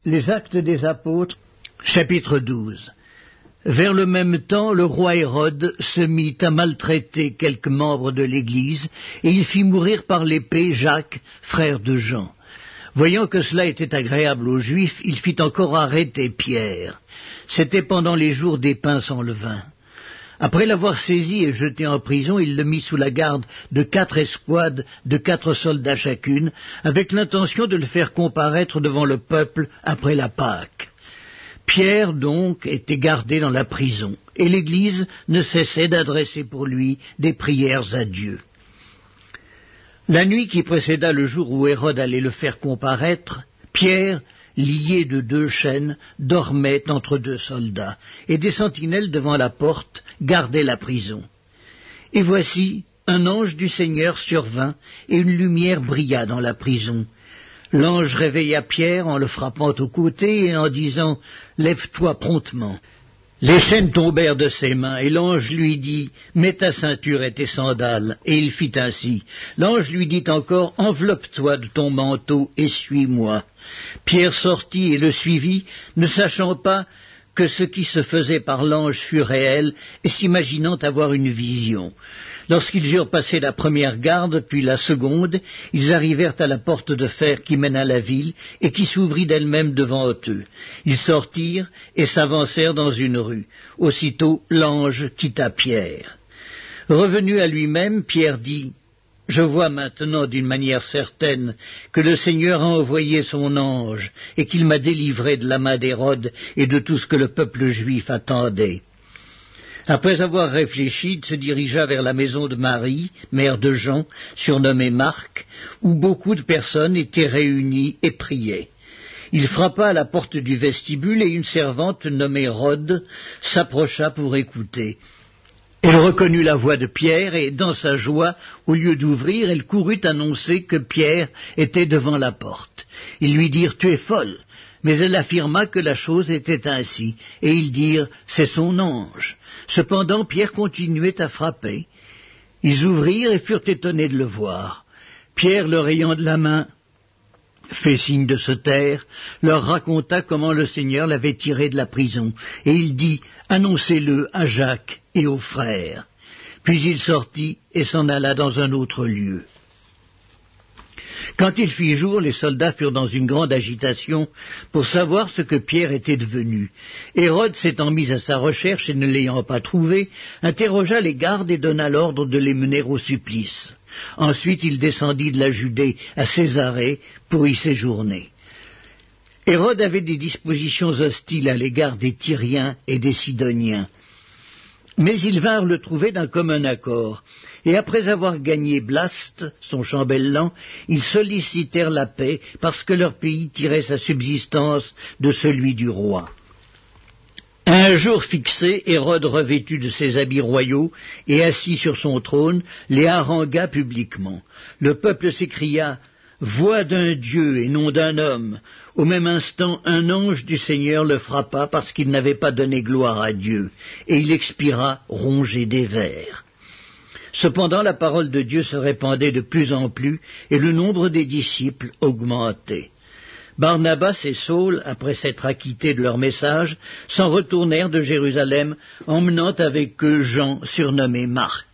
Les Actes des Apôtres, chapitre 12. Vers le même temps, le roi Hérode se mit à maltraiter quelques membres de l'Église, et il fit mourir par l'épée Jacques, frère de Jean. Voyant que cela était agréable aux Juifs, il fit encore arrêter Pierre. C'était pendant les jours des pains sans levain. Après l'avoir saisi et jeté en prison, il le mit sous la garde de 4 escouades de 4 soldats chacune, avec l'intention de le faire comparaître devant le peuple après la Pâque. Pierre, donc, était gardé dans la prison, et l'Église ne cessait d'adresser pour lui des prières à Dieu. La nuit qui précéda le jour où Hérode allait le faire comparaître, Pierre, lié de 2 chaînes, dormait entre 2 soldats, et des sentinelles devant la porte gardaient la prison. Et voici, un ange du Seigneur survint, et une lumière brilla dans la prison. L'ange réveilla Pierre en le frappant au côté et en disant « Lève-toi promptement ». Les chaînes tombèrent de ses mains, et l'ange lui dit « Mets ta ceinture et tes sandales », et il fit ainsi. L'ange lui dit encore « Enveloppe-toi de ton manteau et suis-moi ». Pierre sortit et le suivit, ne sachant pas que ce qui se faisait par l'ange fut réel, et s'imaginant avoir une vision. Lorsqu'ils eurent passé la première garde, puis la seconde, ils arrivèrent à la porte de fer qui mène à la ville, et qui s'ouvrit d'elle-même devant eux. Ils sortirent et s'avancèrent dans une rue. Aussitôt l'ange quitta Pierre. Revenu à lui-même, Pierre dit « Je vois maintenant d'une manière certaine que le Seigneur a envoyé son ange, et qu'il m'a délivré de la main d'Hérode et de tout ce que le peuple juif attendait. » Après avoir réfléchi, il se dirigea vers la maison de Marie, mère de Jean, surnommée Marc, où beaucoup de personnes étaient réunies et priaient. Il frappa à la porte du vestibule et une servante nommée Rhode s'approcha pour écouter. Elle reconnut la voix de Pierre et, dans sa joie, au lieu d'ouvrir, elle courut annoncer que Pierre était devant la porte. Ils lui dirent « Tu es folle !» Mais elle affirma que la chose était ainsi, et ils dirent « C'est son ange ». Cependant, Pierre continuait à frapper. Ils ouvrirent et furent étonnés de le voir. Pierre, leur ayant de la main fait signe de se taire, leur raconta comment le Seigneur l'avait tiré de la prison, et il dit « Annoncez-le à Jacques et aux frères ». Puis il sortit et s'en alla dans un autre lieu. Quand il fit jour, les soldats furent dans une grande agitation pour savoir ce que Pierre était devenu. Hérode, s'étant mis à sa recherche et ne l'ayant pas trouvé, interrogea les gardes et donna l'ordre de les mener au supplice. Ensuite, il descendit de la Judée à Césarée pour y séjourner. Hérode avait des dispositions hostiles à l'égard des Tyriens et des Sidoniens. Mais ils vinrent le trouver d'un commun accord, et après avoir gagné Blaste, son chambellan, ils sollicitèrent la paix parce que leur pays tirait sa subsistance de celui du roi. À un jour fixé, Hérode, revêtu de ses habits royaux et assis sur son trône, les harangua publiquement. Le peuple s'écria « Voix d'un Dieu et non d'un homme !» Au même instant, un ange du Seigneur le frappa parce qu'il n'avait pas donné gloire à Dieu, et il expira rongé des vers. Cependant, la parole de Dieu se répandait de plus en plus, et le nombre des disciples augmentait. Barnabas et Saul, après s'être acquittés de leur message, s'en retournèrent de Jérusalem, emmenant avec eux Jean, surnommé Marc.